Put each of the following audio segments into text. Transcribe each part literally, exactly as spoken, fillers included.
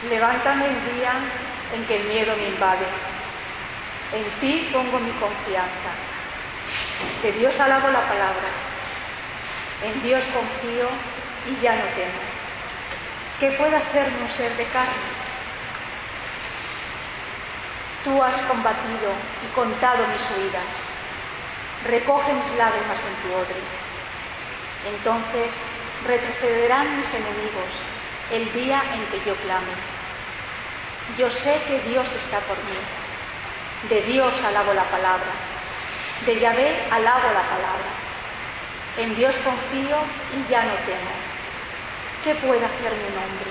Levántame el día en que el miedo me invade. En ti pongo mi confianza. De Dios alabo la palabra. En Dios confío y ya no temo. ¿Qué puede hacerme un ser de carne? Tú has combatido y contado mis huidas. Recoge mis lágrimas en tu odre. Entonces retrocederán mis enemigos el día en que yo clame. Yo sé que Dios está por mí. De Dios alabo la palabra. De Yahvé alabo la palabra. En Dios confío y ya no temo. ¿Qué puede hacerme un hombre?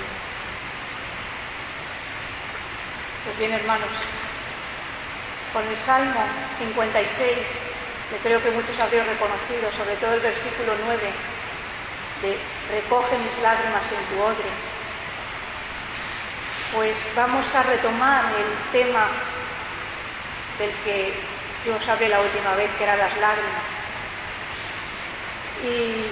Pues bien, hermanos, con el Salmo cincuenta y seis, que creo que muchos habréis reconocido, sobre todo el versículo nueve, de recoge mis lágrimas en tu odre, pues vamos a retomar el tema del que yo os hablé la última vez, que eran las lágrimas. Y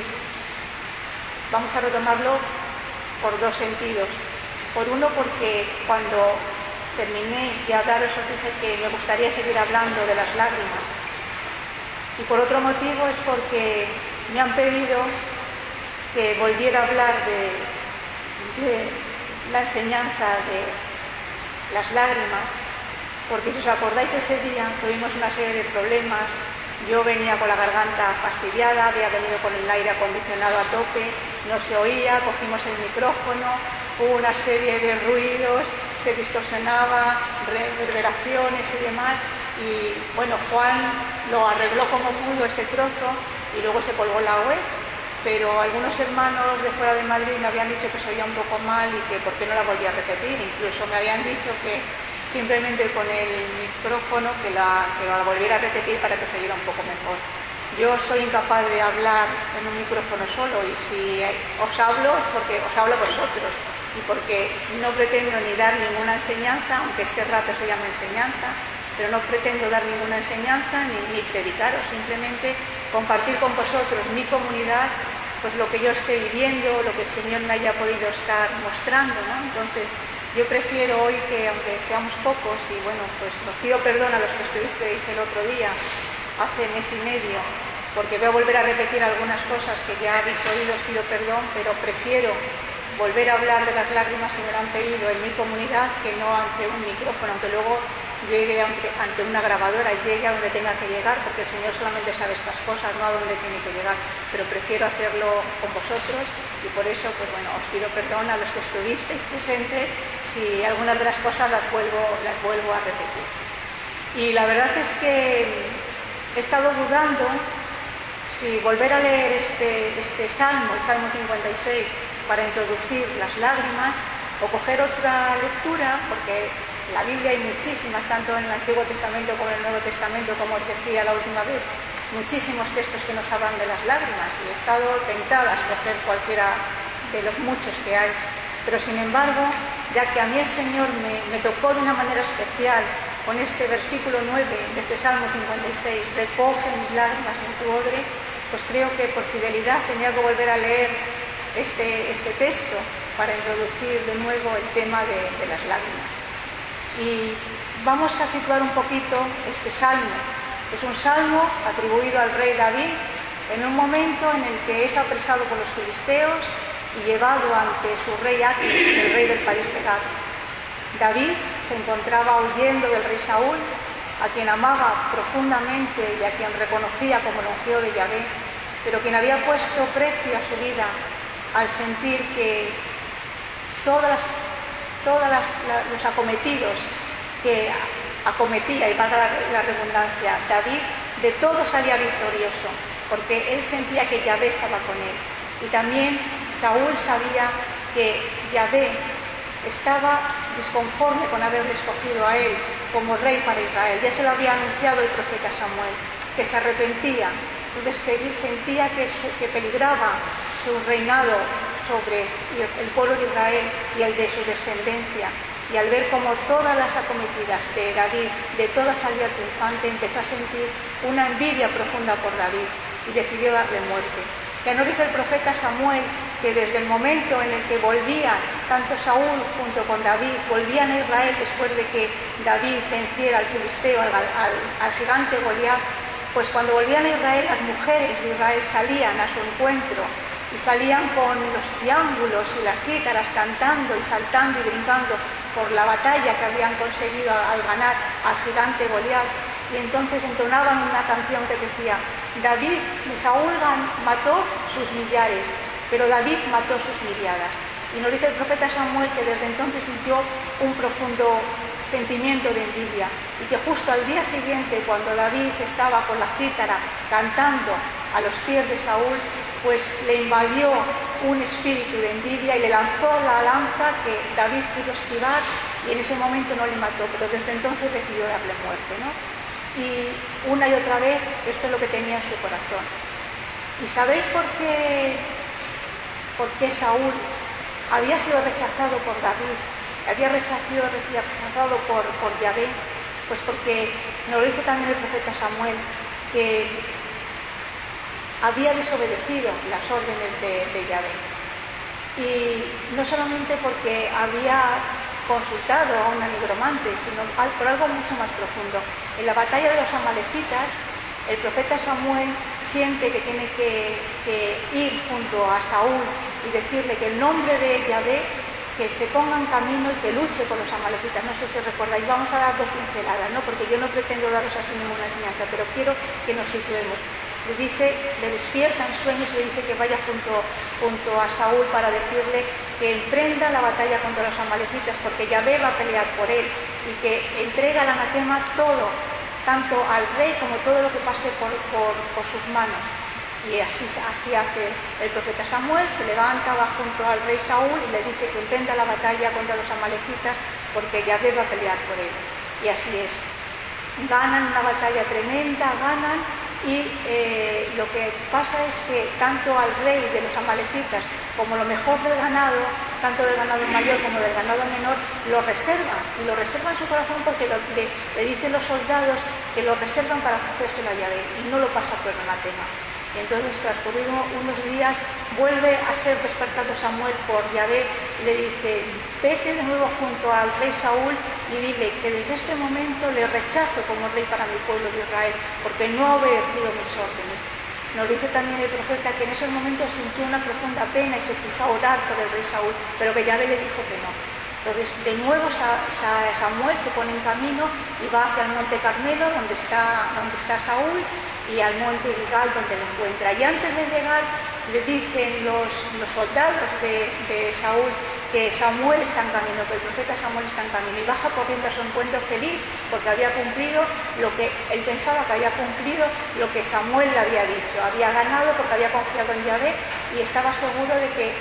vamos a retomarlo por dos sentidos. Por uno, porque cuando terminé de hablaros os dije que me gustaría seguir hablando de las lágrimas. Y por otro motivo es porque me han pedido que volviera a hablar de, de la enseñanza de las lágrimas, porque si os acordáis ese día tuvimos una serie de problemas. Yo venía con la garganta fastidiada, había venido con el aire acondicionado a tope, no se oía, cogimos el micrófono, hubo una serie de ruidos, se distorsionaba, reverberaciones y demás, y bueno, Juan lo arregló como pudo ese trozo y luego se colgó la web, pero algunos hermanos de fuera de Madrid me habían dicho que se oía un poco mal y que por qué no la volvía a repetir, incluso me habían dicho que simplemente con el micrófono que la, que la volviera a repetir para que se oyera un poco mejor. Yo soy incapaz de hablar en un micrófono solo, y si os hablo es porque os hablo a vosotros y porque no pretendo ni dar ninguna enseñanza, aunque este rato se llame enseñanza, pero no pretendo dar ninguna enseñanza ni, ni predicaros, simplemente compartir con vosotros mi comunidad, pues lo que yo esté viviendo, lo que el Señor me haya podido estar mostrando, ¿no? Entonces yo prefiero hoy que, aunque seamos pocos, y bueno, pues os pido perdón a los que estuvisteis el otro día, hace mes y medio, porque voy a volver a repetir algunas cosas que ya habéis oído, os pido perdón, pero prefiero volver a hablar de las lágrimas que me lo han pedido en mi comunidad que no ante un micrófono, aunque luego llegue ante, ante una grabadora y llegue a donde tenga que llegar, porque el Señor solamente sabe estas cosas, no a dónde tiene que llegar, pero prefiero hacerlo con vosotros, y por eso, pues bueno, os pido perdón a los que estuvisteis presentes si algunas de las cosas las vuelvo, las vuelvo a repetir. Y la verdad es que he estado dudando si volver a leer este, este Salmo, el Salmo cincuenta y seis, para introducir las lágrimas, o coger otra lectura, porque en la Biblia hay muchísimas, tanto en el Antiguo Testamento como en el Nuevo Testamento, como os decía la última vez, muchísimos textos que nos hablan de las lágrimas, y he estado tentada a escoger cualquiera de los muchos que hay. Pero sin embargo, ya que a mí el Señor me, me tocó de una manera especial con este versículo nueve de este Salmo cincuenta y seis, recoge mis lágrimas en tu odre, pues creo que por fidelidad tenía que volver a leer este, este texto para introducir de nuevo el tema de, de las lágrimas. Y vamos a situar un poquito este salmo. Es un salmo atribuido al rey David en un momento en el que es apresado por los filisteos y llevado ante su rey Aquis, el rey del país de Gad. David se encontraba huyendo del rey Saúl, a quien amaba profundamente y a quien reconocía como el ungido de Yahvé, pero quien había puesto precio a su vida al sentir que todas, todas las, la, los acometidos que acometía, y valga la, la redundancia, David, de todo salía victorioso, porque él sentía que Yahvé estaba con él. Y también Saúl sabía que Yahvé estaba disconforme con haberle escogido a él como rey para Israel. Ya se lo había anunciado el profeta Samuel, que se arrepentía. Entonces sentía que, que peligraba su reinado sobre el pueblo de Israel y el de su descendencia. Y al ver como todas las acometidas de David, de todas salía triunfante, empezó a sentir una envidia profunda por David y decidió darle muerte. Ya nos dice el profeta Samuel que desde el momento en el que volvían, tanto Saúl junto con David, volvían a Israel después de que David venciera al filisteo, al, al, al gigante Goliat, pues cuando volvían a Israel, las mujeres de Israel salían a su encuentro y salían con los triángulos y las cítaras cantando y saltando y brincando por la batalla que habían conseguido al ganar al gigante Goliat. Y entonces entonaban una canción que decía: David, Saúl mató sus millares, pero David mató sus miriadas. Y nos dice el profeta Samuel que desde entonces sintió un profundo sentimiento de envidia, y que justo al día siguiente, cuando David estaba con la cítara cantando a los pies de Saúl, pues le invadió un espíritu de envidia y le lanzó la lanza que David pudo esquivar, y en ese momento no le mató, pero desde entonces decidió darle muerte, ¿no? Y una y otra vez esto es lo que tenía en su corazón. ¿Y sabéis por qué, por qué Saúl había sido rechazado por David, había rechazado, rechazado por, por Yahvé? Pues porque nos lo dice también el profeta Samuel, que había desobedecido las órdenes de, de Yahvé. Y no solamente porque había consultado a una nigromante, sino por algo mucho más profundo. En la batalla de los amalecitas, el profeta Samuel siente que tiene que, que ir junto a Saúl y decirle que el nombre de Yahvé, que se ponga en camino y que luche con los amalecitas. No sé si recordáis, vamos a dar dos pinceladas, ¿no? Porque yo no pretendo daros así ninguna enseñanza, pero quiero que nos situemos. Le dice, le despierta en sueños y le dice que vaya junto, junto a Saúl para decirle que emprenda la batalla contra los amalecitas, porque Yahvé va a pelear por él, y que entrega al anatema todo, tanto al rey como todo lo que pase por, por, por sus manos. Y así, así hace el profeta Samuel, se levanta, va junto al rey Saúl y le dice que emprenda la batalla contra los amalecitas, porque Yahvé va a pelear por él. Y así es. Ganan una batalla tremenda, ganan, y eh, lo que pasa es que tanto al rey de los amalecitas como lo mejor del ganado, tanto del ganado mayor como del ganado menor, lo reservan, y lo reservan en su corazón porque lo, le, le dicen los soldados que lo reservan para ofrecérselo a Yahvé, y no lo pasa por el anatema. Y entonces, transcurridos unos días, vuelve a ser despertado Samuel por Yahvé y le dice: vete de nuevo junto al rey Saúl y dile que desde este momento le rechazo como rey para mi pueblo de Israel, porque no ha obedecido mis órdenes. Nos dice también el profeta que en esos momentos sintió una profunda pena y se puso a orar por el rey Saúl, pero que Yahvé le dijo que no. Entonces, de nuevo Samuel se pone en camino y va hacia el monte Carmelo, donde está, donde está Saúl, y al monte Gilgal, donde lo encuentra. Y antes de llegar, le dicen los, los soldados de, de Saúl que Samuel está en camino, que el profeta Samuel está en camino, y baja corriendo a su encuentro feliz, porque había cumplido lo que él pensaba que había cumplido, lo que Samuel le había dicho. Había ganado porque había confiado en Yahvé y estaba seguro de que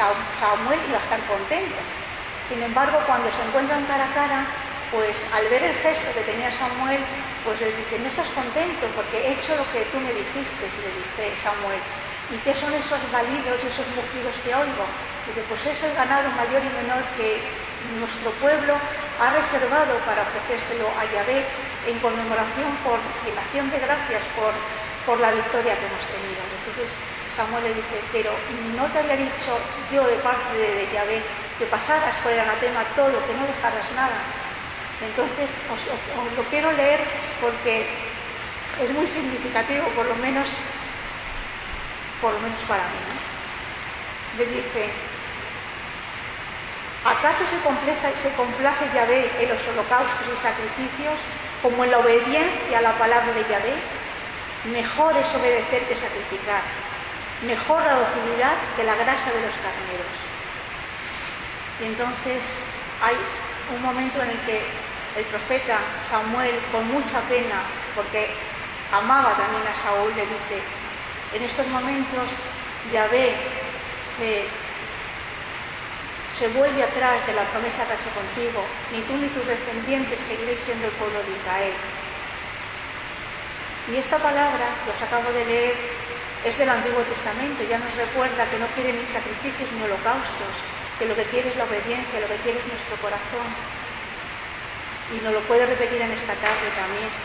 Samuel iba a estar contento. Sin embargo, cuando se encuentran cara a cara, pues al ver el gesto que tenía Samuel, pues le dice: no estás contento porque he hecho lo que tú me dijiste, le dice Samuel. ¿Y qué son esos balidos y esos mugidos que oigo? Dice: pues es el ganado mayor y menor que nuestro pueblo ha reservado para ofrecérselo a Yahvé en conmemoración, por en acción de gracias por, por la victoria que hemos tenido. Entonces Samuel le dice: pero no te había dicho yo de parte de, de Yahvé que pasaras por el anatema todo, que no dejaras nada. Entonces os, os, os lo quiero leer porque es muy significativo, por lo menos por lo menos para mí, ¿no? Le dice: ¿acaso se complace, se complace Yahvé en los holocaustos y sacrificios como en la obediencia a la palabra de Yahvé? Mejor es obedecer que sacrificar, mejor la docilidad que la grasa de los carneros. Y entonces hay un momento en el que el profeta Samuel, con mucha pena, porque amaba también a Saúl, le dice: en estos momentos Yahvé se, se vuelve atrás de la promesa que ha hecho contigo, ni tú ni tus descendientes seguiréis siendo el pueblo de Israel. Y esta palabra que os acabo de leer es del Antiguo Testamento, ya nos recuerda que no quiere ni sacrificios ni holocaustos, que lo que quiere es la obediencia, lo que quiere es nuestro corazón. Y nos lo puede repetir en esta tarde también,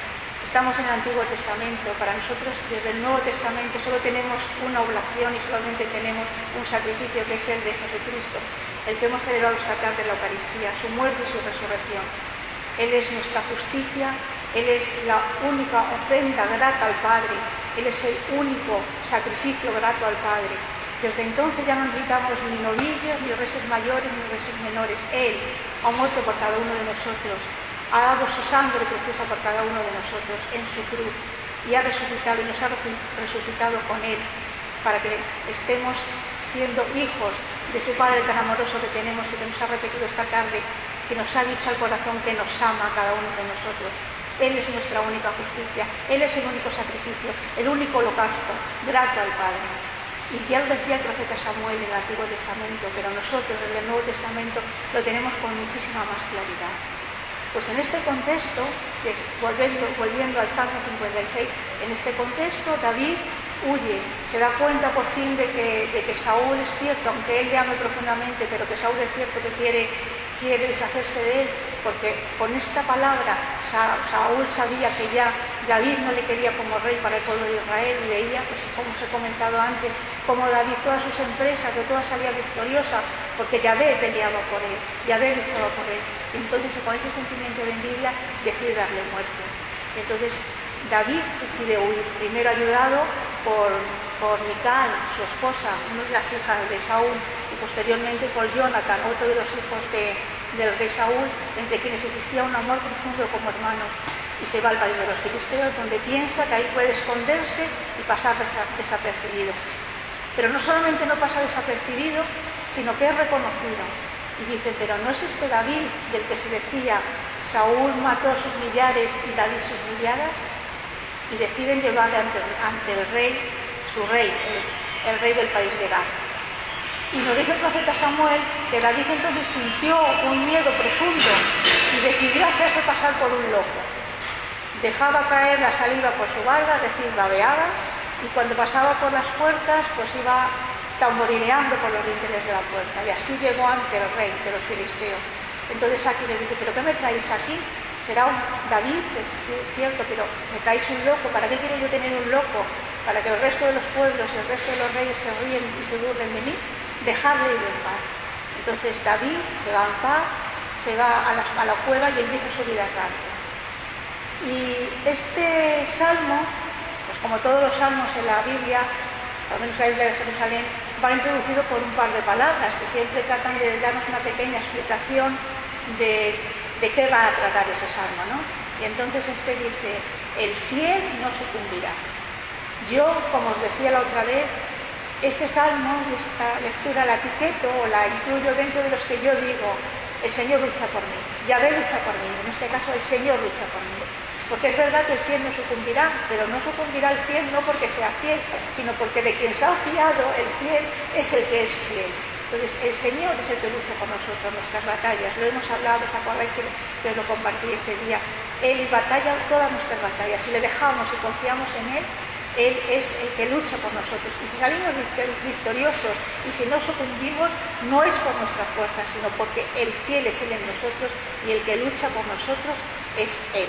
Estamos en el Antiguo Testamento. Para nosotros, desde el Nuevo Testamento, solo tenemos una oblación y solamente tenemos un sacrificio, que es el de Jesucristo, el que hemos celebrado esta tarde en la Eucaristía, su muerte y su resurrección. Él es nuestra justicia, Él es la única ofrenda grata al Padre, Él es el único sacrificio grato al Padre. Desde entonces ya no necesitamos ni novillos, ni reses mayores, ni reses menores. Él ha muerto por cada uno de nosotros, ha dado su sangre preciosa por cada uno de nosotros en su cruz, y ha resucitado, y nos ha resucitado con Él, para que estemos siendo hijos de ese Padre tan amoroso que tenemos y que nos ha repetido esta tarde, que nos ha dicho al corazón que nos ama a cada uno de nosotros. Él es nuestra única justicia, Él es el único sacrificio, el único holocausto, grato al Padre. Y ya lo decía el profeta Samuel en el Antiguo Testamento, pero nosotros en el Nuevo Testamento lo tenemos con muchísima más claridad. Pues en este contexto, volviendo, volviendo al Salmo cincuenta y seis, en este contexto David huye, se da cuenta por fin de que, de que Saúl es cierto, aunque él le ame profundamente, pero que Saúl es cierto que quiere, quiere deshacerse de él, porque con esta palabra Sa, Saúl sabía que ya David no le quería como rey para el pueblo de Israel, y veía, pues como os he comentado antes, como David todas sus empresas, de todas salía victoriosa, porque Yahvé peleaba por él, Yahvé luchaba por él. Y entonces con ese sentimiento de envidia decide darle muerte. Y entonces David decide huir, primero ayudado por, por Mical, su esposa, una de las hijas de Saúl, y posteriormente por Jonathan, otro de los hijos de, del rey Saúl, entre quienes existía un amor profundo como hermanos, y se va al país de los filisteos, donde piensa que ahí puede esconderse y pasar desapercibido. Pero no solamente no pasa desapercibido, sino que es reconocido. Y dice, pero ¿no es este David del que se decía Saúl mató a sus millares y David sus millaras? Y deciden llevarle ante, ante el rey, su rey, el, el rey del país de Gad. Y nos dice el profeta Samuel que David entonces sintió un miedo profundo y decidió hacerse pasar por un loco. Dejaba caer la saliva por su barba, es decir, babeaba, y cuando pasaba por las puertas, pues iba tamborileando por los dinteles de la puerta, y así llegó ante el rey de los filisteos. Entonces aquí le dice, ¿pero qué me traéis aquí? Será un David, es cierto, pero me traéis un loco. ¿Para qué quiero yo tener un loco? Para que el resto de los pueblos y el resto de los reyes se ríen y se burlen de mí. Dejadle ir en paz. Entonces David se va en paz, se va a la, a la cueva y empieza su vida rápida. Y este salmo, pues como todos los salmos en la Biblia, al menos la Biblia de Jerusalén, va introducido por un par de palabras que siempre tratan de darnos una pequeña explicación de, de qué va a tratar ese salmo, ¿no? Y entonces este dice, el fiel no sucumbirá. Yo, como os decía la otra vez, este salmo, esta lectura la etiqueto o la incluyo dentro de los que yo digo, el Señor lucha por mí, Yahvé lucha por mí, en este caso el Señor lucha por mí. Porque es verdad que el fiel no sucumbirá, pero no sucumbirá el fiel no porque sea fiel, sino porque de quien se ha fiado el fiel es el que es fiel. Entonces el Señor es el que lucha por nosotros nuestras batallas. Lo hemos hablado, ¿os acordáis que, que lo compartí ese día? Él batalla todas nuestras batallas. Si le dejamos y confiamos en Él, Él es el que lucha por nosotros. Y si salimos victoriosos y si no sucumbimos, no es por nuestra fuerza, sino porque el fiel es Él en nosotros y el que lucha por nosotros es Él.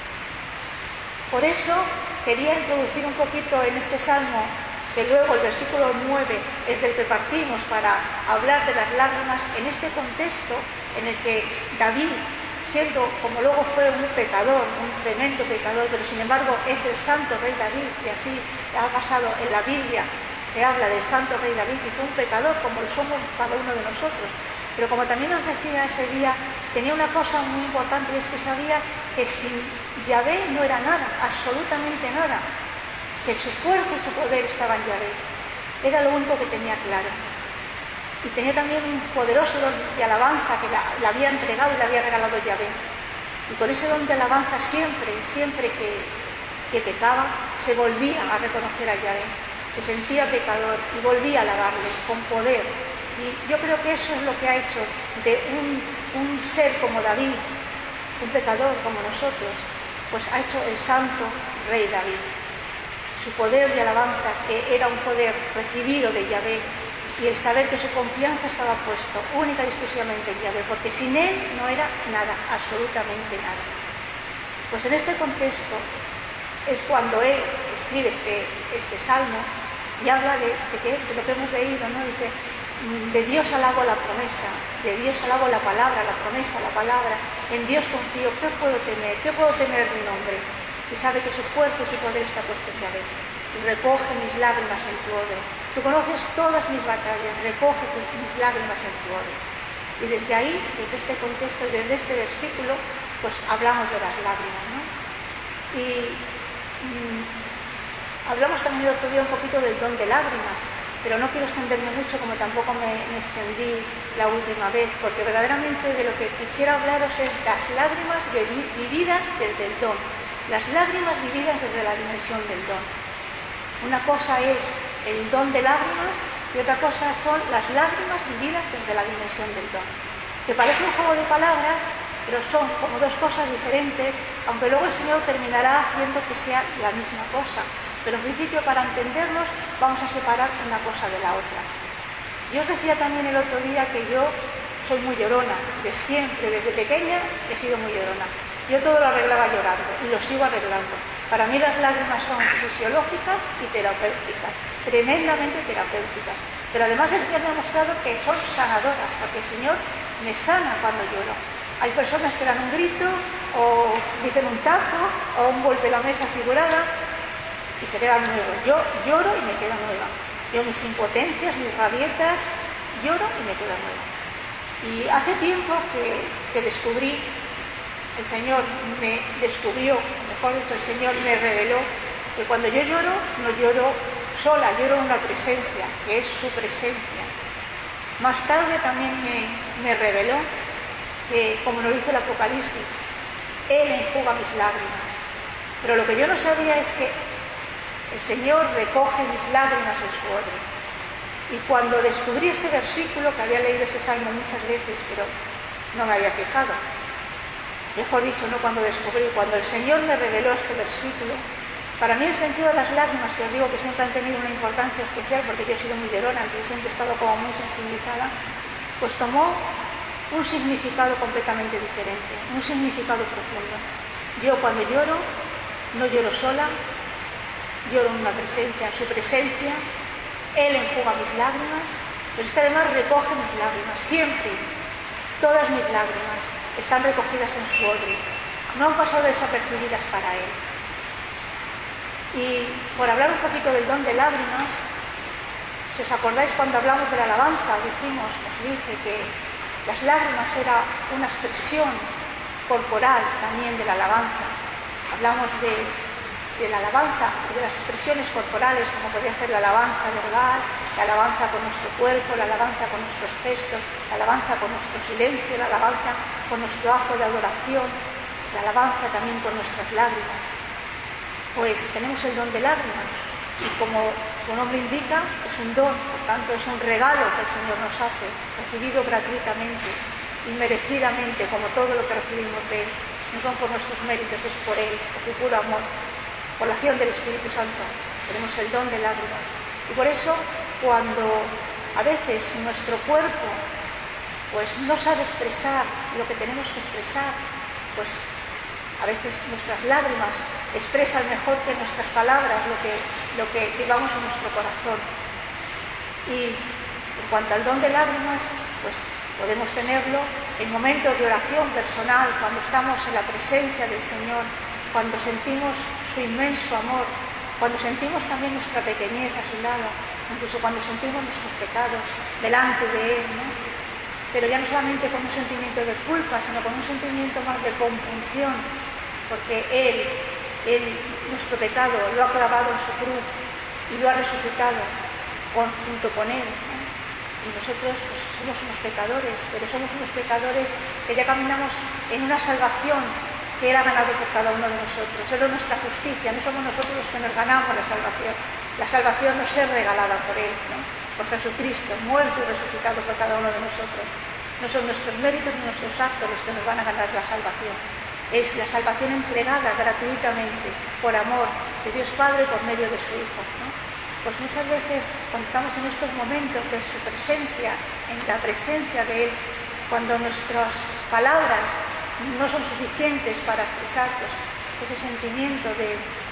Por eso quería introducir un poquito en este salmo, que luego el versículo nueve es del que partimos para hablar de las lágrimas, en este contexto en el que David, siendo como luego fue un pecador, un tremendo pecador, pero sin embargo es el santo rey David, y así ha pasado en la Biblia, se habla del santo rey David, y fue un pecador como lo somos cada uno de nosotros. Pero como también os decía ese día, tenía una cosa muy importante, y es que sabía que sin Yahvé no era nada, absolutamente nada, que su fuerza y su poder estaban en Yahvé. Era lo único que tenía claro. Y tenía también un poderoso don de alabanza que la, la había entregado y le había regalado Yahvé. Y con ese don de alabanza siempre, siempre que, que pecaba, se volvía a reconocer a Yahvé. Se sentía pecador y volvía a alabarle con poder. Y yo creo que eso es lo que ha hecho de un, un ser como David, un pecador como nosotros, pues ha hecho el santo rey David. Su poder de alabanza, que era un poder recibido de Yahvé, y el saber que su confianza estaba puesto única y exclusivamente en Yahvé, porque sin él no era nada, absolutamente nada. Pues en este contexto, es cuando él escribe este, este salmo y habla de, de, que, de lo que hemos leído, ¿no? Dice, de Dios alabo la promesa, de Dios alabo la palabra, la promesa, la palabra, en Dios confío, ¿qué puedo temer? ¿Qué puedo temer de un hombre? Si sabe que su fuerza y su poder está puesto en Yahvé. Y recoge mis lágrimas en tu odre. Tú conoces todas mis batallas, recoge mis lágrimas en tu odre. Y desde ahí, desde este contexto, desde este versículo, pues hablamos de las lágrimas, ¿no? Y mmm, hablamos también el otro día un poquito del don de lágrimas, pero no quiero extenderme mucho como tampoco me, me extendí la última vez, porque verdaderamente de lo que quisiera hablaros es las lágrimas vividas desde el don, las lágrimas vividas desde la dimensión del don. Una cosa es el don de lágrimas y otra cosa son las lágrimas vividas desde la dimensión del don, que parece un juego de palabras, pero son como dos cosas diferentes, aunque luego el Señor terminará haciendo que sea la misma cosa. Pero en principio, para entenderlos, vamos a separar una cosa de la otra. Yo os decía también el otro día que yo soy muy llorona, de siempre, desde pequeña he sido muy llorona. Yo todo lo arreglaba llorando y lo sigo arreglando. Para mí las lágrimas son fisiológicas y terapéuticas, tremendamente terapéuticas. Pero además el Señor me ha mostrado que son sanadoras, porque el Señor me sana cuando lloro. Hay personas que dan un grito, o dicen un taco, o un golpe a la mesa figurada, y se quedan nuevos. Yo lloro y me quedo nueva. Yo mis impotencias, mis rabietas, lloro y me quedo nueva. Y hace tiempo que, que descubrí, el Señor me descubrió, mejor dicho, el Señor me reveló que cuando yo lloro, no lloro sola, lloro en una presencia, que es su presencia. Más tarde también me, me reveló que, como nos dice el Apocalipsis, Él enjuga mis lágrimas. Pero lo que yo no sabía es que el Señor recoge mis lágrimas en su odre. Y cuando descubrí este versículo, que había leído este salmo muchas veces, pero no me había fijado, mejor dicho, no cuando descubrí, cuando el Señor me reveló este versículo, para mí el sentido de las lágrimas, que os digo que siempre han tenido una importancia especial, porque yo he sido muy llorona, y siempre he estado como muy sensibilizada, pues tomó un significado completamente diferente, un significado profundo. Yo cuando lloro, no lloro sola, lloro en una presencia, en su presencia, Él enjuga mis lágrimas, pero es que además recoge mis lágrimas, siempre, todas mis lágrimas están recogidas en su odre, no han pasado desapercibidas para Él. Y por hablar un poquito del don de lágrimas, si os acordáis cuando hablamos de la alabanza, dijimos, os dije que las lágrimas era una expresión corporal también de la alabanza. Hablamos de de la alabanza, de las expresiones corporales, como podría ser la alabanza verbal, la alabanza con nuestro cuerpo, la alabanza con nuestros gestos, la alabanza con nuestro silencio, la alabanza con nuestro acto de adoración, la alabanza también con nuestras lágrimas. Pues tenemos el don de lágrimas, y como su nombre indica, es un don, por tanto es un regalo que el Señor nos hace, recibido gratuitamente, inmerecidamente, como todo lo que recibimos de Él. No son por nuestros méritos, es por Él, por su puro amor. Por la acción del Espíritu Santo, tenemos el don de lágrimas. Y por eso, cuando a veces nuestro cuerpo pues no sabe expresar lo que tenemos que expresar, pues a veces nuestras lágrimas expresan mejor que nuestras palabras lo que, lo que llevamos en nuestro corazón. Y en cuanto al don de lágrimas, pues podemos tenerlo en momentos de oración personal, cuando estamos en la presencia del Señor, cuando sentimos su inmenso amor, cuando sentimos también nuestra pequeñez a su lado, incluso cuando sentimos nuestros pecados delante de Él, ¿no? Pero ya no solamente con un sentimiento de culpa, sino con un sentimiento más de compunción, porque Él, Él, nuestro pecado, lo ha clavado en su cruz y lo ha resucitado con, junto con Él, ¿no? Y nosotros pues, somos unos pecadores, pero somos unos pecadores que ya caminamos en una salvación que Él ha ganado por cada uno de nosotros. Él es nuestra justicia, no somos nosotros los que nos ganamos la salvación. La salvación nos es regalada por Él, ¿no? Por Jesucristo, muerto y resucitado por cada uno de nosotros. No son nuestros méritos ni nuestros actos los que nos van a ganar la salvación. Es la salvación entregada gratuitamente, por amor de Dios Padre por medio de su Hijo, ¿no? Pues muchas veces, cuando estamos en estos momentos de su presencia, en la presencia de Él, cuando nuestras palabras no son suficientes para expresar pues, ese sentimiento de,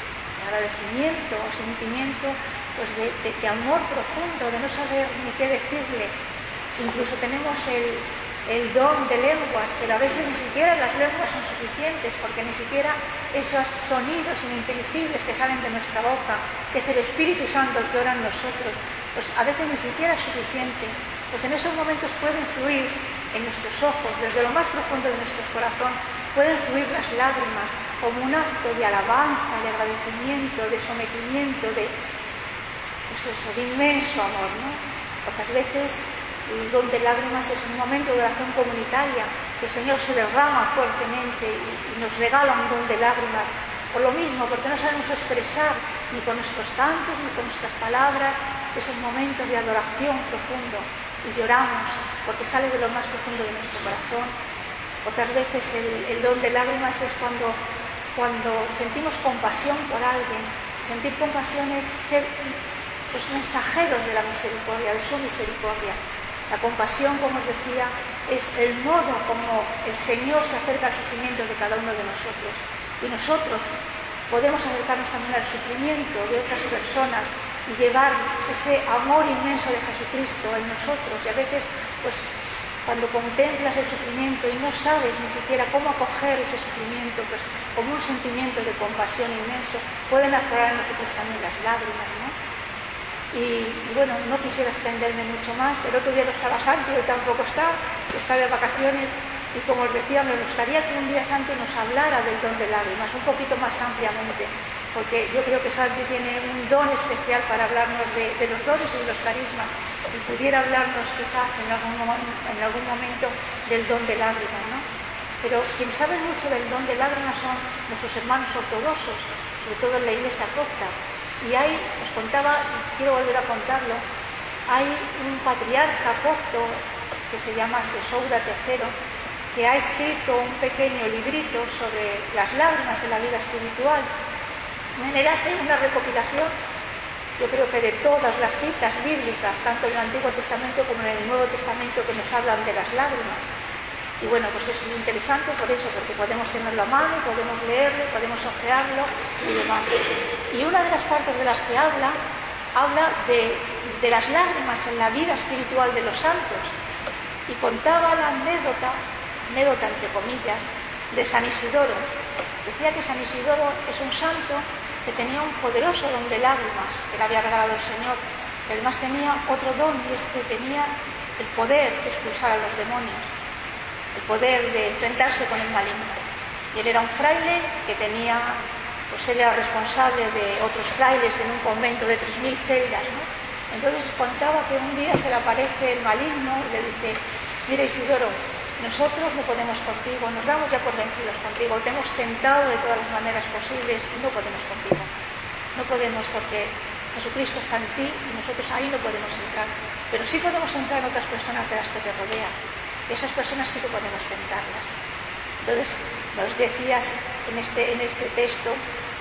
agradecimiento, sentimiento pues de, de, de amor profundo, de no saber ni qué decirle. Incluso tenemos el, el don de lenguas, pero a veces ni siquiera las lenguas son suficientes, porque ni siquiera esos sonidos ininteligibles que salen de nuestra boca, que es el Espíritu Santo que ora en nosotros, pues a veces ni siquiera es suficiente. Pues en esos momentos pueden fluir en nuestros ojos, desde lo más profundo de nuestro corazón, pueden fluir las lágrimas como un acto de alabanza, de agradecimiento, de sometimiento, de, pues eso, de inmenso amor, ¿no? Otras veces el don de lágrimas es un momento de oración comunitaria, que el Señor se derrama fuertemente y, y nos regala un don de lágrimas. Por lo mismo, porque no sabemos expresar ni con nuestros cantos, ni con nuestras palabras, esos momentos de adoración profundo, y lloramos, porque sale de lo más profundo de nuestro corazón. Otras veces el, el don de lágrimas es cuando, cuando sentimos compasión por alguien. Sentir compasión es ser pues, mensajeros de la misericordia, de su misericordia. La compasión, como os decía, es el modo como el Señor se acerca al sufrimiento de cada uno de nosotros. Y nosotros podemos acercarnos también al sufrimiento de otras personas y llevar ese amor inmenso de Jesucristo en nosotros. Y a veces, pues, cuando contemplas el sufrimiento y no sabes ni siquiera cómo acoger ese sufrimiento, pues, como un sentimiento de compasión inmenso, pueden aflorar en nosotros también las lágrimas, ¿no? Y, y bueno, no quisiera extenderme mucho más. El otro día no estaba Santi, hoy tampoco está, está de vacaciones, y como os decía, me gustaría que un día Santi nos hablara del don de lágrimas, un poquito más ampliamente, porque yo creo que Santi tiene un don especial para hablarnos de, de los dones y de los carismas, y pudiera hablarnos quizás en algún, en algún momento del don de lágrimas, ¿no? Pero quien sabe mucho del don de lágrimas son nuestros hermanos ortodoxos, sobre todo en la iglesia copta. Y hay, os contaba, quiero volver a contarlo, hay un patriarca copto que se llama Sesouda tercero, que ha escrito un pequeño librito sobre las lágrimas en la vida espiritual. Él hace una recopilación, yo creo que de todas las citas bíblicas, tanto en el Antiguo Testamento como en el Nuevo Testamento, que nos hablan de las lágrimas. Y bueno, pues es interesante por eso, porque podemos tenerlo a mano, podemos leerlo, podemos ojearlo y demás. Y una de las partes de las que habla, habla de, de las lágrimas en la vida espiritual de los santos. Y contaba la anécdota, anécdota entre comillas, de San Isidoro. Decía que San Isidoro es un santo que tenía un poderoso don de lágrimas que le había regalado el Señor. Además tenía otro don, y es que tenía el poder de expulsar a los demonios, el poder de enfrentarse con el maligno. Y él era un fraile que tenía, pues él era responsable de otros frailes en un convento de tres mil celdas, ¿no? Entonces contaba que un día se le aparece el maligno y le dice: mira Isidoro, nosotros no podemos contigo, nos damos ya por vencidos contigo, te hemos tentado de todas las maneras posibles y no podemos contigo. No podemos porque Jesucristo está en ti y nosotros ahí no podemos entrar. Pero sí podemos entrar en otras personas de las que te rodean. Y esas personas sí que podemos tentarlas. Entonces, nos decías en este, en este texto,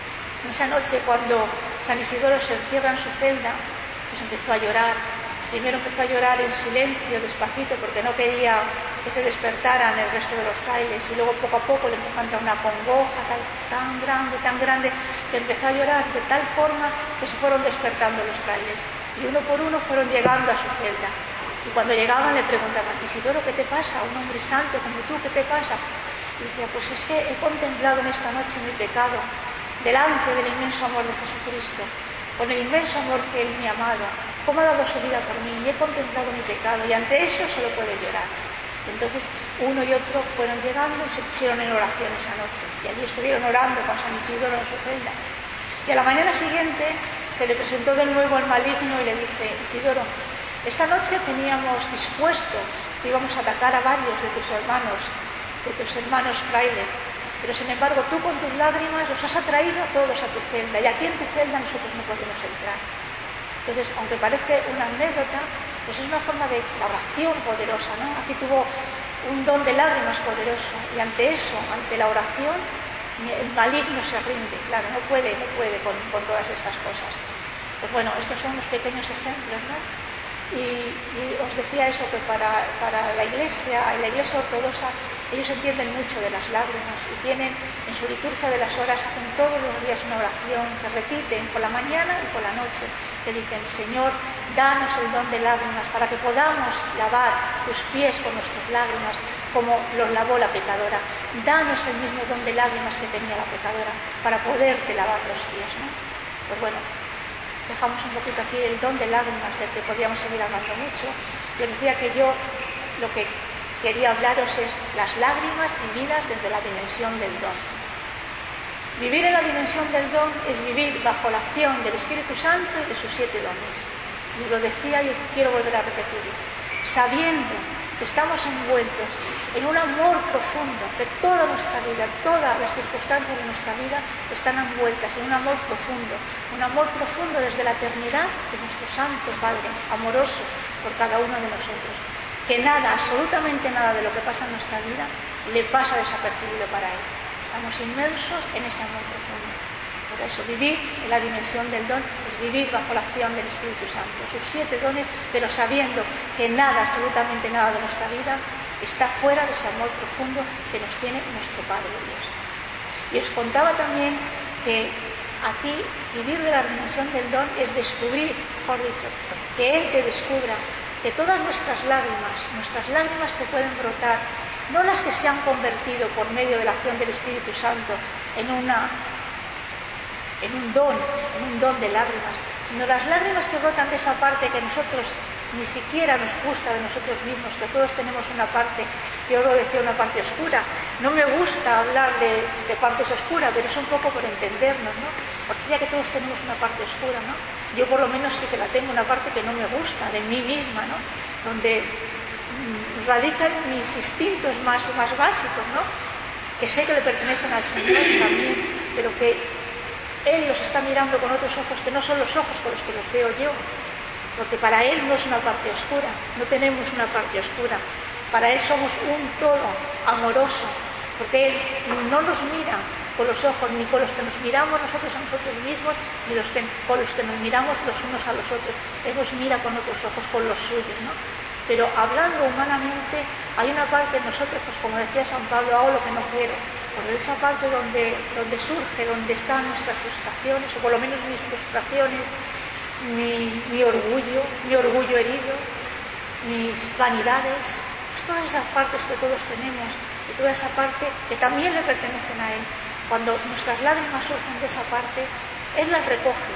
en esa noche cuando San Isidoro se encierra en su celda, pues empezó a llorar. Primero empezó a llorar en silencio, despacito, porque no quería que se despertaran el resto de los frailes, y luego poco a poco le empezó a entrar una congoja tan, tan grande, tan grande, que empezó a llorar de tal forma que se fueron despertando los frailes, y uno por uno fueron llegando a su celda. Y cuando llegaban le preguntaban: Isidoro, ¿qué te pasa? Un hombre santo como tú, ¿qué te pasa? Y decía: pues es que he contemplado en esta noche mi pecado delante del inmenso amor de Jesucristo, con el inmenso amor que Él me ha amado, cómo ha dado su vida por mí, y he contemplado mi pecado, y ante eso solo puede llorar. Entonces uno y otro fueron llegando y se pusieron en oración esa noche, y allí estuvieron orando con San Isidoro en su celda. Y a la mañana siguiente se le presentó de nuevo el maligno y le dice: Isidoro, esta noche teníamos dispuesto que íbamos a atacar a varios de tus hermanos, de tus hermanos frailes, pero sin embargo tú con tus lágrimas los has atraído a todos a tu celda, y aquí en tu celda nosotros no podemos entrar. Entonces, aunque parece una anécdota, pues es una forma de la oración poderosa, ¿no? Aquí tuvo un don de lágrimas poderoso, y ante eso, ante la oración, el maligno se rinde, claro, no puede, no puede con, con todas estas cosas. Pues bueno, estos son unos pequeños ejemplos, ¿no? Y, y os decía eso, que para, para la iglesia, en la iglesia ortodoxa, ellos entienden mucho de las lágrimas y tienen en su liturgia de las horas, hacen todos los días una oración que repiten por la mañana y por la noche, que dicen: Señor, danos el don de lágrimas para que podamos lavar tus pies con nuestras lágrimas como los lavó la pecadora. Danos el mismo don de lágrimas que tenía la pecadora para poderte lavar los pies, ¿no? Pues bueno, dejamos un poquito aquí el don de lágrimas, del que podíamos seguir hablando mucho. Les decía que yo lo que quería hablaros es las lágrimas vividas desde la dimensión del don. Vivir en la dimensión del don es vivir bajo la acción del Espíritu Santo y de sus siete dones. Y lo decía y quiero volver a repetirlo. Sabiendo que estamos envueltos en un amor profundo, que toda nuestra vida, todas las circunstancias de nuestra vida están envueltas en un amor profundo, un amor profundo desde la eternidad de nuestro Santo Padre, amoroso por cada uno de nosotros. Que nada, absolutamente nada de lo que pasa en nuestra vida le pasa desapercibido para Él. Estamos inmersos en ese amor profundo. Por eso, vivir en la dimensión del don es vivir bajo la acción del Espíritu Santo, sus siete dones, pero sabiendo que nada, absolutamente nada de nuestra vida está fuera de ese amor profundo que nos tiene nuestro Padre Dios. Y os contaba también que aquí vivir de la dimensión del don es descubrir, mejor dicho, que Él te descubra, que todas nuestras lágrimas, nuestras lágrimas que pueden brotar, no las que se han convertido por medio de la acción del Espíritu Santo en una en un don, en un don de lágrimas, sino las lágrimas que brotan de esa parte que nosotros ni siquiera nos gusta de nosotros mismos, que todos tenemos una parte, yo lo decía, una parte oscura. No me gusta hablar de, de partes oscuras, pero es un poco por entendernos, ¿no? Porque ya que todos tenemos una parte oscura, ¿no? Yo por lo menos sí que la tengo, una parte que no me gusta, de mí misma, ¿no? Donde mmm, radican mis instintos más, más básicos, ¿no? Que sé que le pertenecen al Señor también, pero que Él los está mirando con otros ojos que no son los ojos con los que los veo yo, porque para Él no es una parte oscura, no tenemos una parte oscura, para Él somos un todo amoroso, porque Él no nos mira con los ojos ni con los que nos miramos nosotros a nosotros mismos, ni los que, con los que nos miramos los unos a los otros. Él nos mira con otros ojos, con los suyos, ¿no? Pero hablando humanamente, hay una parte en nosotros, pues como decía San Pablo, hago lo que no quiero. Por esa parte donde, donde surge, donde están nuestras frustraciones, o por lo menos mis frustraciones, mi, mi orgullo, mi orgullo herido, mis vanidades, pues todas esas partes que todos tenemos, y toda esa parte que también le pertenecen a Él. Cuando nuestras lágrimas surgen de esa parte, Él las recoge,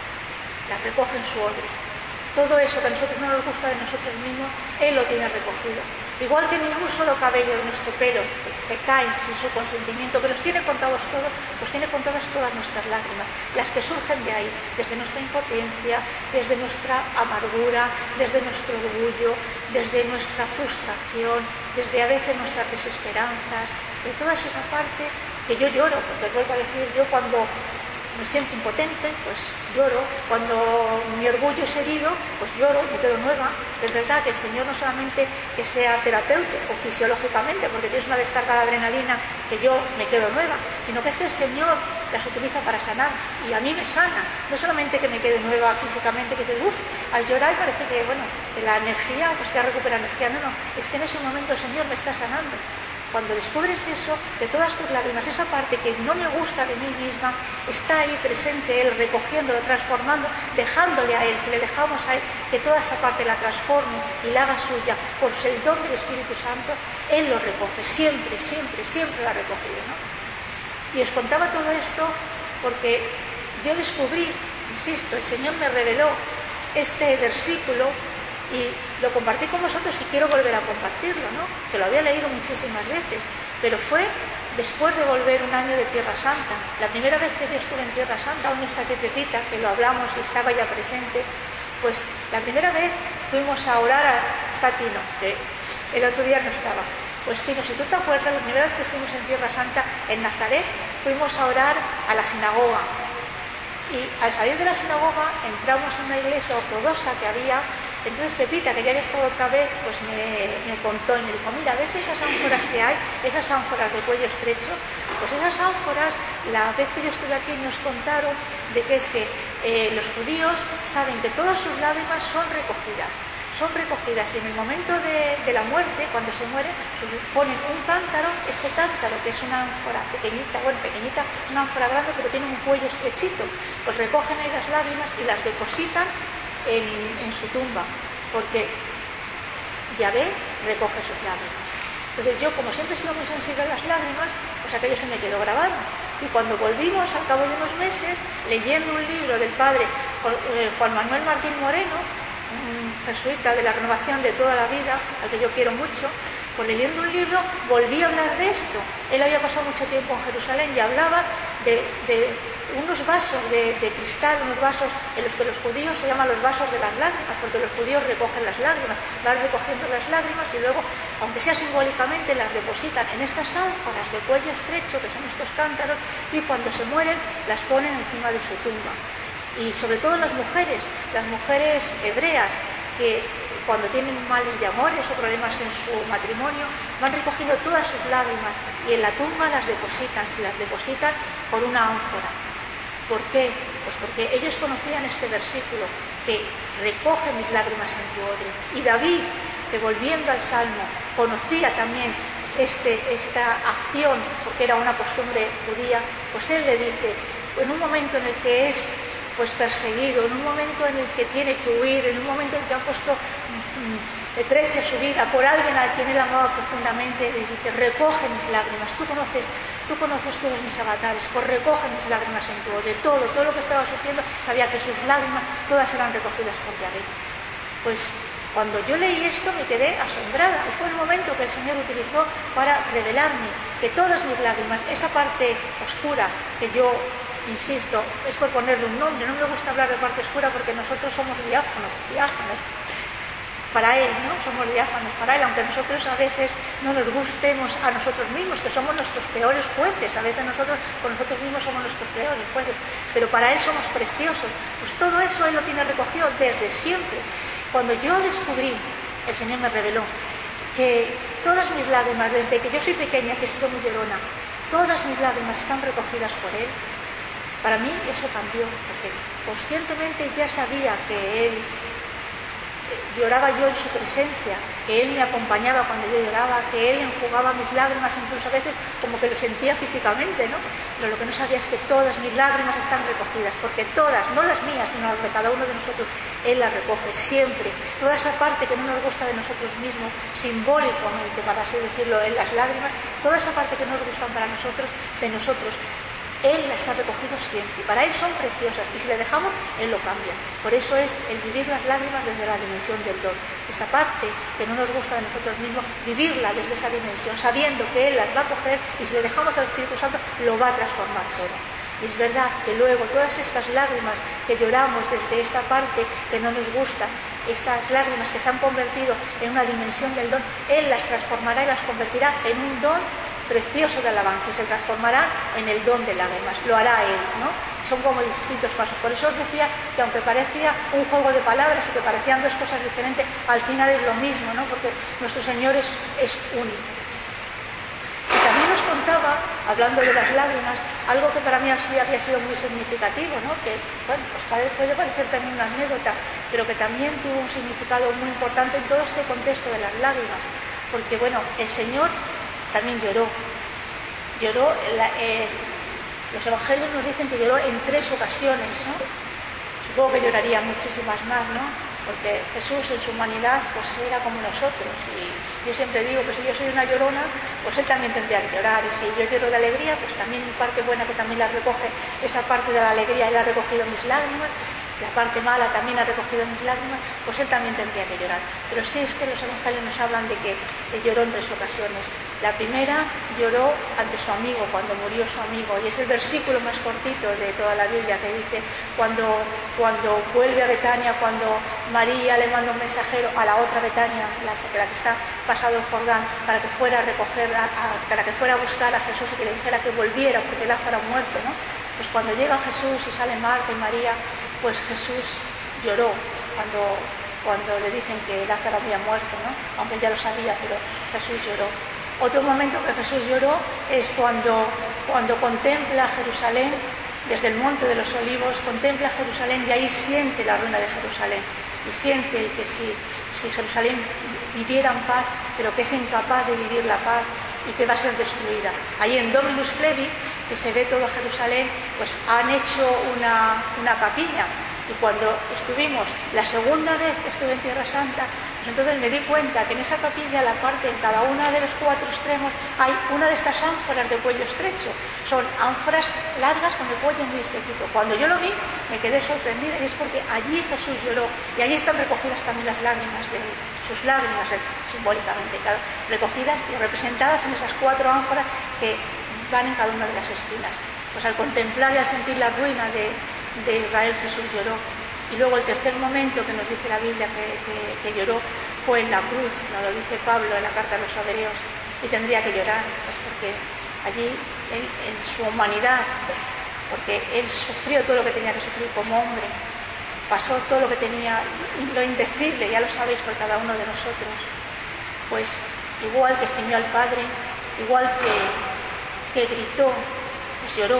las recoge en su odre. Todo eso que a nosotros no nos gusta de nosotros mismos, Él lo tiene recogido. Igual que ni un solo cabello de nuestro pelo se cae sin su consentimiento, que los tiene contados todos, pues tiene contadas todas nuestras lágrimas, las que surgen de ahí, desde nuestra impotencia, desde nuestra amargura, desde nuestro orgullo, desde nuestra frustración, desde a veces nuestras desesperanzas, de toda esa parte que yo lloro, porque vuelvo a decir, yo cuando me siento impotente, pues lloro. Cuando mi orgullo es herido, pues lloro, me quedo nueva. Es verdad que el Señor no solamente que sea terapéutico fisiológicamente, porque tienes una descarga de adrenalina que yo me quedo nueva, sino que es que el Señor las utiliza para sanar, y a mí me sana. No solamente que me quede nueva físicamente, que te uff, al llorar parece que, bueno, que la energía, pues que recupera energía. No, no, es que en ese momento el Señor me está sanando. Cuando descubres eso, de todas tus lágrimas, esa parte que no me gusta de mí misma, está ahí presente Él, recogiéndolo, transformando, dejándole a Él, si le dejamos a Él, que toda esa parte la transforme y la haga suya, por el don del Espíritu Santo, Él lo recoge, siempre, siempre, siempre lo ha recogido, ¿no? Y os contaba todo esto porque yo descubrí, insisto, el Señor me reveló este versículo, y lo compartí con vosotros y quiero volver a compartirlo, ¿no? Que lo había leído muchísimas veces, pero fue después de volver un año de Tierra Santa. La primera vez que yo estuve en Tierra Santa, aún está Pepita, que lo hablamos y estaba ya presente, pues la primera vez fuimos a orar a está Tino, que el otro día no estaba. Pues Tino, si tú te acuerdas, la primera vez que estuvimos en Tierra Santa, en Nazaret, fuimos a orar a la sinagoga. Y al salir de la sinagoga entramos en una iglesia ortodoxa que había Entonces Pepita, que ya había estado otra vez, pues me, me contó y me dijo, mira, ¿ves esas ánforas que hay? Esas ánforas de cuello estrecho. Pues esas ánforas, la vez que yo estuve aquí nos contaron de que es que eh, los judíos saben que todas sus lágrimas son recogidas. Son recogidas y en el momento de, de la muerte, cuando se muere, ponen un cántaro, este cántaro que es una ánfora pequeñita, bueno, pequeñita, una ánfora grande pero tiene un cuello estrechito, pues recogen ahí las lágrimas y las depositan en, en su tumba, porque Yahvé recoge sus lágrimas. Entonces yo, como siempre he sido muy sensible a las lágrimas, pues aquello se me quedó grabado. Y cuando volvimos, al cabo de unos meses, leyendo un libro del padre Juan Manuel Martín Moreno, un jesuita de la Renovación de toda la vida, al que yo quiero mucho, pues leyendo un libro volví a hablar de esto. Él había pasado mucho tiempo en Jerusalén y hablaba de, de unos vasos de, de cristal, unos vasos en los que los judíos se llaman los vasos de las lágrimas, porque los judíos recogen las lágrimas, van recogiendo las lágrimas y luego, aunque sea simbólicamente, las depositan en estas ánforas de cuello estrecho, que son estos cántaros, y cuando se mueren las ponen encima de su tumba. Y sobre todo las mujeres, las mujeres hebreas, que cuando tienen males de amores o problemas en su matrimonio, van recogiendo todas sus lágrimas y en la tumba las depositan, se las depositan por una ánfora. ¿Por qué? Pues porque ellos conocían este versículo, que recoge mis lágrimas en tu odre. Y David, que volviendo al Salmo, conocía también este, esta acción, porque era una costumbre judía, pues él le dice, en un momento en el que es pues perseguido, en un momento en el que tiene que huir, en un momento en el que ha puesto de precio su vida por alguien a quien él amaba profundamente, le dice, recoge mis lágrimas, tú conoces, tú conoces todos mis avatares, pues recoge mis lágrimas en tu odio, todo, todo lo que estaba sufriendo, sabía que sus lágrimas todas eran recogidas por Yahvé. Pues cuando yo leí esto me quedé asombrada, y fue el momento que el Señor utilizó para revelarme que todas mis lágrimas, esa parte oscura que yo, insisto, es por ponerle un nombre, no me gusta hablar de parte oscura porque nosotros somos diáfanos, diáfanos, para Él, ¿no? Somos diáfanos para Él, aunque nosotros a veces no nos gustemos a nosotros mismos, que somos nuestros peores jueces, a veces nosotros con nosotros mismos somos nuestros peores jueces, pero para Él somos preciosos. Pues todo eso Él lo tiene recogido desde siempre. Cuando yo descubrí, el Señor me reveló, que todas mis lágrimas, desde que yo soy pequeña, que he sido muy llorona, todas mis lágrimas están recogidas por Él, para mí eso cambió, porque conscientemente ya sabía que Él lloraba yo en su presencia, que Él me acompañaba cuando yo lloraba, que Él enjugaba mis lágrimas, incluso a veces como que lo sentía físicamente, ¿no? Pero lo que no sabía es que todas mis lágrimas están recogidas, porque todas, no las mías, sino las de cada uno de nosotros, Él las recoge siempre. Toda esa parte que no nos gusta de nosotros mismos, simbólicamente, para así decirlo, en las lágrimas, toda esa parte que no nos gustan para nosotros, de nosotros, Él las ha recogido siempre, y para Él son preciosas, y si le dejamos, Él lo cambia. Por eso es el vivir las lágrimas desde la dimensión del don. Esa parte que no nos gusta de nosotros mismos, vivirla desde esa dimensión, sabiendo que Él las va a coger, y si le dejamos al Espíritu Santo, lo va a transformar todo. Y es verdad que luego todas estas lágrimas que lloramos desde esta parte que no nos gusta, estas lágrimas que se han convertido en una dimensión del don, Él las transformará y las convertirá en un don precioso de alabanza, y se transformará en el don de lágrimas, lo hará Él, ¿no? Son como distintos pasos. Por eso os decía que aunque parecía un juego de palabras y que parecían dos cosas diferentes, al final es lo mismo, ¿no? Porque nuestro Señor es, es único. Y también nos contaba, hablando de las lágrimas, algo que para mí así había sido muy significativo, ¿no? Que, bueno, pues puede parecer también una anécdota, pero que también tuvo un significado muy importante en todo este contexto de las lágrimas. Porque, bueno, el Señor también lloró. Lloró, la, eh, los evangelios nos dicen que lloró en tres ocasiones, ¿no? Supongo que lloraría muchísimas más, ¿no? Porque Jesús en su humanidad pues era como nosotros, y yo siempre digo que si yo soy una llorona, pues Él también tendría que llorar, y si yo lloro de alegría, pues también mi parte buena, que también la recoge, esa parte de la alegría, Él ha recogido mis lágrimas, la parte mala también ha recogido mis lágrimas, pues Él también tendría que llorar. Pero sí es que los evangelios nos hablan de que Él lloró en tres ocasiones. La primera, lloró ante su amigo, cuando murió su amigo, y es el versículo más cortito de toda la Biblia, que dice, cuando, cuando vuelve a Betania, cuando María le manda un mensajero a la otra Betania, la, la que está pasado el Jordán, para que fuera a recoger, a, a, para que fuera a buscar a Jesús y que le dijera que volviera, porque Lázaro ha muerto, ¿no? Pues cuando llega Jesús y sale Marta y María, pues Jesús lloró cuando, cuando le dicen que Lázaro había muerto, ¿no? Aunque ya lo sabía, pero Jesús lloró. Otro momento que Jesús lloró es cuando, cuando contempla Jerusalén desde el Monte de los Olivos, contempla Jerusalén y ahí siente la ruina de Jerusalén. Y siente que si, si Jerusalén viviera en paz, pero que es incapaz de vivir la paz y que va a ser destruida. Ahí en Dominus Flevit, que se ve todo Jerusalén, pues han hecho una, una capilla. Y cuando estuvimos, la segunda vez que estuve en Tierra Santa, pues entonces me di cuenta que en esa capilla, la parte, en cada uno de los cuatro extremos, hay una de estas ánforas de cuello estrecho. Son ánforas largas con el cuello muy estrechito. Cuando yo lo vi, me quedé sorprendida, y es porque allí Jesús lloró, y allí están recogidas también las lágrimas de él, sus lágrimas, simbólicamente, claro, recogidas y representadas en esas cuatro ánforas que van en cada una de las esquinas. Pues al contemplar y al sentir la ruina de, de Israel, Jesús lloró. Y luego el tercer momento que nos dice la Biblia que, que, que lloró fue en la cruz, nos lo dice Pablo en la carta a los Hebreos, y tendría que llorar, pues porque allí en, en su humanidad, porque él sufrió todo lo que tenía que sufrir como hombre, pasó todo lo que tenía, lo indecible, ya lo sabéis por cada uno de nosotros, pues igual que gimió al Padre, igual que, que gritó, pues lloró,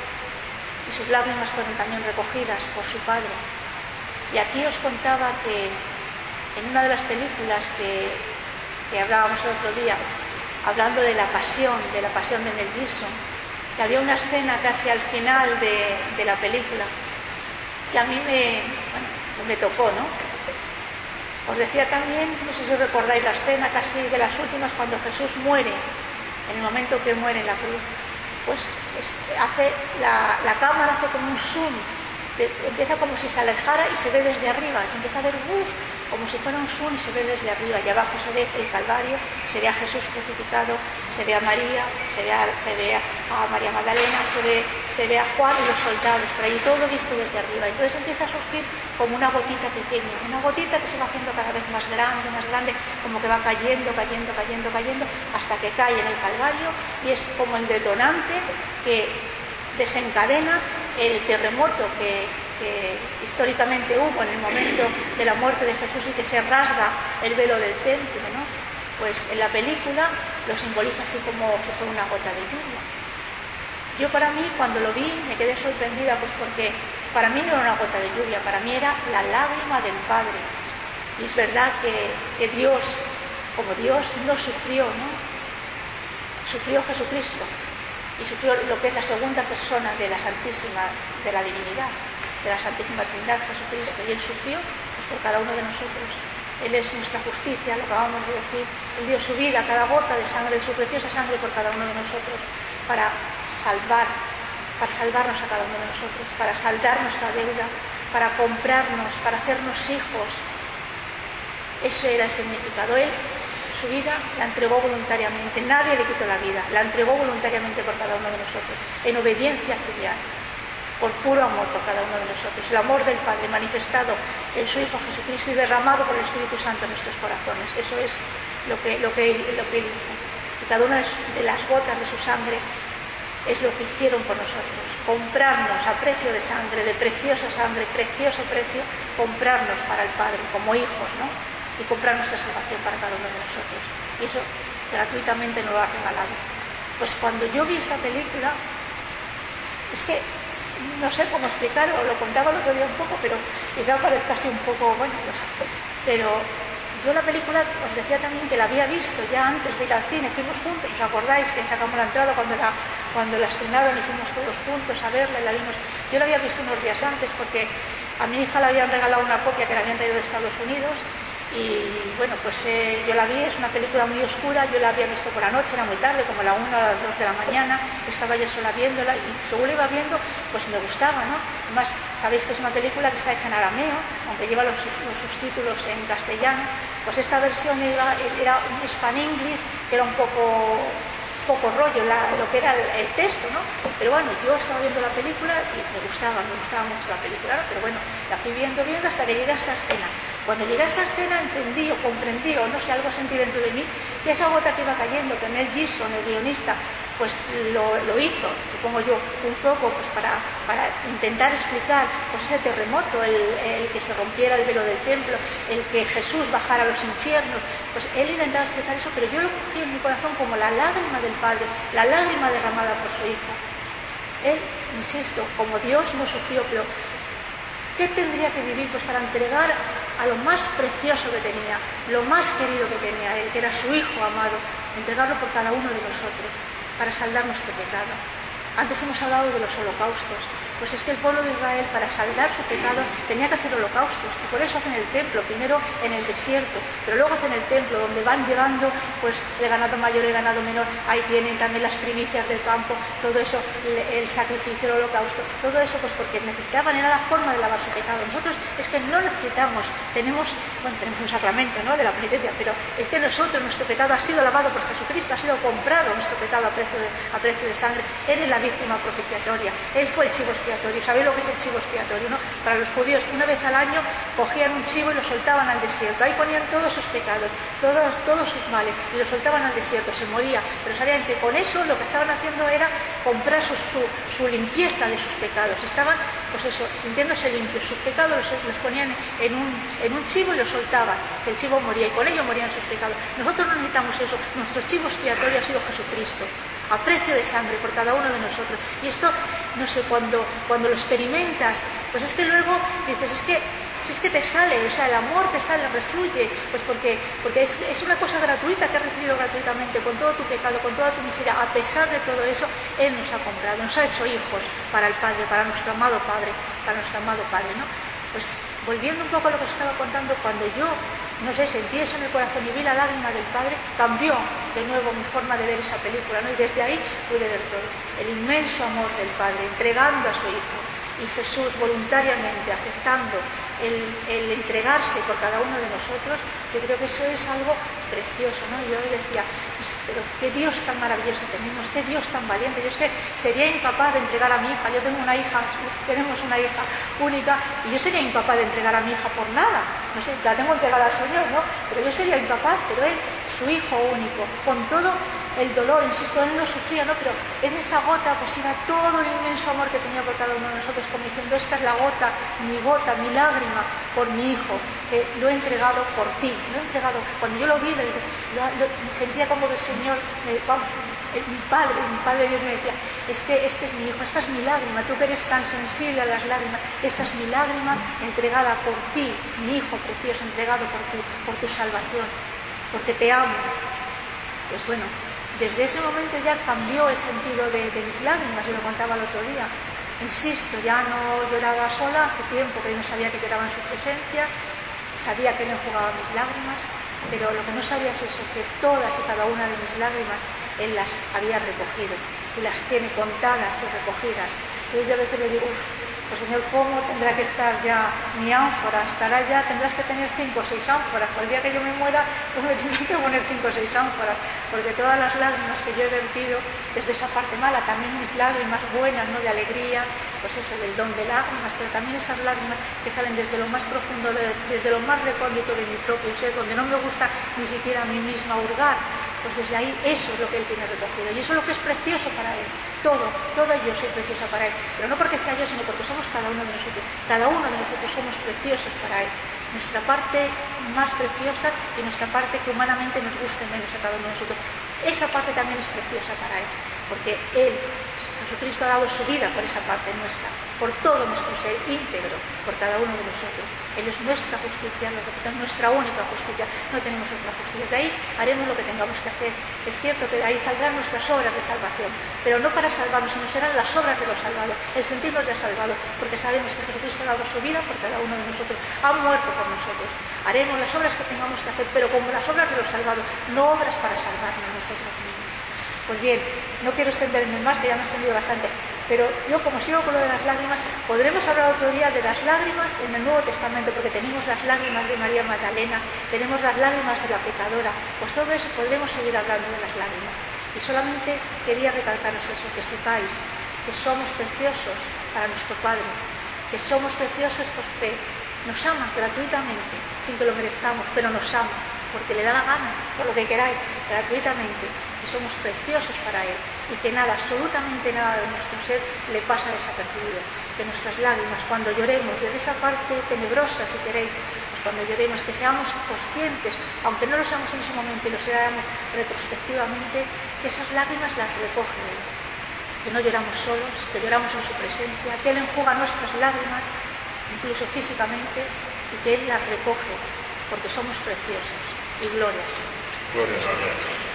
y sus lágrimas fueron también recogidas por su Padre. Y aquí os contaba que en una de las películas que, que hablábamos el otro día, hablando de la pasión, de la pasión de Mel Gibson, que había una escena casi al final de, de la película que a mí me, bueno, me tocó, ¿no? Os decía también, no sé si recordáis la escena casi de las últimas, cuando Jesús muere, en el momento que muere en la cruz, pues es, hace la, la cámara hace como un zoom, de, empieza como si se alejara y se ve desde arriba, se empieza a ver uff, como si fuera un zoom y se ve desde arriba, y abajo se ve el Calvario, se ve a Jesús crucificado, se ve a María, se ve a, se ve a María Magdalena, se ve, se ve a Juan y los soldados, pero ahí todo visto desde arriba. Entonces empieza a surgir como una gotita pequeña, una gotita que se va haciendo cada vez más grande, más grande, como que va cayendo, cayendo, cayendo, cayendo, hasta que cae en el Calvario, y es como el detonante que desencadena el terremoto que, que históricamente hubo en el momento de la muerte de Jesús y que se rasga el velo del templo, ¿no? Pues en la película lo simboliza así como si fuera una gota de lluvia. Yo para mí, cuando lo vi, me quedé sorprendida, pues porque para mí no era una gota de lluvia, para mí era la lágrima del Padre. Y es verdad que, que Dios, como Dios, no sufrió, ¿no? Sufrió Jesucristo. Y sufrió lo que es la segunda persona de la Santísima, de la Divinidad, de la Santísima Trinidad, Jesucristo. Y Él sufrió pues, por cada uno de nosotros. Él es nuestra justicia, lo acabamos de decir. Él dio su vida, cada gota de sangre, de su preciosa sangre por cada uno de nosotros, para salvar, para salvarnos a cada uno de nosotros, para saldar nuestra deuda, para comprarnos, para hacernos hijos. Eso era el significado. Él, su vida la entregó voluntariamente, nadie le quitó la vida, la entregó voluntariamente por cada uno de nosotros, en obediencia filial, por puro amor por cada uno de nosotros, el amor del Padre manifestado en su Hijo Jesucristo y derramado por el Espíritu Santo en nuestros corazones. Eso es lo que, lo que, lo que él hizo. Y cada una de las gotas de su sangre es lo que hicieron por nosotros, comprarnos a precio de sangre, de preciosa sangre, precioso precio, comprarnos para el Padre como hijos, ¿no? Y comprar nuestra salvación para cada uno de nosotros. Y eso gratuitamente nos lo ha regalado. Pues cuando yo vi esta película, es que no sé cómo explicarlo, lo contaba el otro día un poco, pero quizá parezca así un poco, bueno, pues, pero yo la película os decía también que la había visto ya antes de ir al cine, fuimos juntos, ¿os acordáis que sacamos la entrada cuando la, cuando la estrenaron y fuimos todos juntos a verla y la vimos? Yo la había visto unos días antes porque a mi hija le habían regalado una copia que la habían traído de Estados Unidos. Y bueno, pues eh, yo la vi, es una película muy oscura, yo la había visto por la noche, era muy tarde, como a la una o a las dos de la mañana, estaba yo sola viéndola y según la iba viendo, pues me gustaba, ¿no? Además, sabéis que es una película que está hecha en arameo, aunque lleva los, los subtítulos en castellano, pues esta versión era, era un Span English, que era un poco... poco rollo la, lo que era el, el texto, ¿no? Pero bueno, yo estaba viendo la película y me gustaba, me gustaba mucho la película, ¿no? Pero bueno, la fui viendo, viendo hasta que llegué a esta escena. Cuando llegué a esta escena entendí o comprendí, o no sé, algo sentí dentro de mí, que esa gota que iba cayendo, que Mel Gibson, el guionista, pues lo, lo hizo, supongo yo, un poco pues para, para intentar explicar pues ese terremoto, el, el que se rompiera el velo del templo, el que Jesús bajara a los infiernos, pues él intentaba explicar eso, pero yo lo cogí en mi corazón como la lágrima del Padre, la lágrima derramada por su Hijo. Él, insisto, como Dios no sufrió, pero ¿qué tendría que vivir pues para entregar a lo más precioso que tenía, lo más querido que tenía él, que era su Hijo amado, entregarlo por cada uno de nosotros, para saldar nuestro pecado? Antes hemos hablado de los holocaustos. Pues es que el pueblo de Israel, para saldar su pecado, tenía que hacer holocaustos, y por eso hacen el templo, primero en el desierto, pero luego hacen el templo, donde van llevando pues el ganado mayor y el ganado menor, ahí tienen también las primicias del campo, todo eso, el sacrificio, el holocausto, todo eso pues porque necesitaban, era la forma de lavar su pecado. Nosotros es que no necesitamos, tenemos, bueno, tenemos un sacramento, ¿no?, de la penitencia, pero es que nosotros, nuestro pecado ha sido lavado por Jesucristo, ha sido comprado nuestro pecado a precio de, a precio de sangre. Él es la víctima propiciatoria, Él fue el chivo expiatorio. ¿Sabéis lo que es el chivo expiatorio, no? Para los judíos, una vez al año cogían un chivo y lo soltaban al desierto. Ahí ponían todos sus pecados, todos, todos sus males, y lo soltaban al desierto. Se moría, pero sabían que con eso lo que estaban haciendo era comprar su, su, su limpieza de sus pecados. Estaban, pues eso, sintiéndose limpios. Sus pecados los, los ponían en un, en un chivo y lo soltaban. El chivo moría y con ello morían sus pecados. Nosotros no necesitamos eso. Nuestro chivo expiatorio ha sido Jesucristo, a precio de sangre por cada uno de nosotros. Y esto, no sé, cuando, cuando lo experimentas, pues es que luego dices, es que si es que te sale, o sea, el amor te sale, refluye, pues porque, porque es, es una cosa gratuita que has recibido gratuitamente, con todo tu pecado, con toda tu miseria. A pesar de todo eso, Él nos ha comprado, nos ha hecho hijos para el Padre, para nuestro amado Padre, para nuestro amado Padre, ¿no? Pues volviendo un poco a lo que os estaba contando, cuando yo, no sé, sentí eso en el corazón y vi la lágrima del Padre, cambió de nuevo mi forma de ver esa película, ¿no? Y desde ahí pude ver todo, el inmenso amor del Padre, entregando a su Hijo, y Jesús voluntariamente aceptando el, el entregarse por cada uno de nosotros. Yo creo que eso es algo precioso, ¿no? Y yo decía, pues, pero qué Dios tan maravilloso tenemos, qué Dios tan valiente. Yo es que sería incapaz de entregar a mi hija. Yo tengo una hija, tenemos una hija única, y yo sería incapaz de entregar a mi hija por nada. No sé, la tengo entregada al Señor, ¿no? Pero yo sería incapaz, pero Él, su Hijo único, con todo el dolor, insisto, Él no sufría, ¿no? Pero en esa gota pues iba todo el inmenso amor que tenía por cada uno de nosotros, como diciendo, esta es la gota, mi gota, mi lágrima por mi Hijo, que lo he entregado por ti, lo he entregado. Cuando yo lo vi, lo, lo, sentía como que el Señor, me, vamos, mi Padre, mi Padre Dios me decía, es que este es mi Hijo, esta es mi lágrima, tú que eres tan sensible a las lágrimas, esta es mi lágrima entregada por ti, mi Hijo precioso, entregado por ti, por tu salvación, porque te amo. Pues bueno, desde ese momento ya cambió el sentido de, de mis lágrimas, yo lo contaba el otro día. Insisto, ya no lloraba sola, hace tiempo que yo no sabía que lloraba en su presencia, sabía que no jugaba mis lágrimas, pero lo que no sabía es eso, que todas y cada una de mis lágrimas Él las había recogido, y las tiene contadas y recogidas. Entonces yo a veces le digo, uff, pues Señor, ¿cómo tendrá que estar ya mi ánfora? Estará ya, tendrás que tener cinco o seis ánforas. Por el día que yo me muera, pues me tendré que poner cinco o seis ánforas, porque todas las lágrimas que yo he vertido, desde esa parte mala, también mis lágrimas buenas, ¿no?, de alegría, pues eso, del don de lágrimas, pero también esas lágrimas que salen desde lo más profundo, de, desde lo más recóndito de mi propio ser, donde no me gusta ni siquiera a mí misma hurgar. Pues desde ahí eso es lo que Él tiene recogido, y eso es lo que es precioso para Él. Todo, toda yo soy preciosa para Él, pero no porque sea yo, sino porque somos cada uno de nosotros. Cada uno de nosotros somos preciosos para Él. Nuestra parte más preciosa y nuestra parte que humanamente nos guste menos a cada uno de nosotros. Esa parte también es preciosa para Él, porque Él, Jesucristo, ha dado su vida por esa parte nuestra, por todo nuestro ser íntegro, por cada uno de nosotros. Él es nuestra justicia, es nuestra única justicia, no tenemos otra justicia. De ahí haremos lo que tengamos que hacer. Es cierto que de ahí saldrán nuestras obras de salvación, pero no para salvarnos, sino serán las obras de los salvados, el sentirnos ya salvados, porque sabemos que Jesucristo ha dado su vida por cada uno de nosotros, ha muerto por nosotros. Haremos las obras que tengamos que hacer, pero como las obras de los salvados, no obras para salvarnos nosotros mismos. Pues bien, no quiero extenderme más, que ya me he extendido bastante, pero yo, como sigo con lo de las lágrimas, podremos hablar otro día de las lágrimas en el Nuevo Testamento, porque tenemos las lágrimas de María Magdalena, tenemos las lágrimas de la pecadora, pues todo eso podremos seguir hablando de las lágrimas. Y solamente quería recalcaros eso, que sepáis que somos preciosos para nuestro Padre, que somos preciosos porque nos ama gratuitamente, sin que lo merezcamos, pero nos ama, porque le da la gana, por lo que queráis, gratuitamente, y somos preciosos para Él, y que nada, absolutamente nada de nuestro ser le pasa desapercibido, que nuestras lágrimas, cuando lloremos, desde esa parte tenebrosa, si queréis, pues cuando lloremos, que seamos conscientes, aunque no lo seamos en ese momento y lo seamos retrospectivamente, que esas lágrimas las recoge Él, que no lloramos solos, que lloramos en su presencia, que Él enjuga nuestras lágrimas, incluso físicamente, y que Él las recoge, porque somos preciosos. Y gloria a Dios. Gloria a Dios.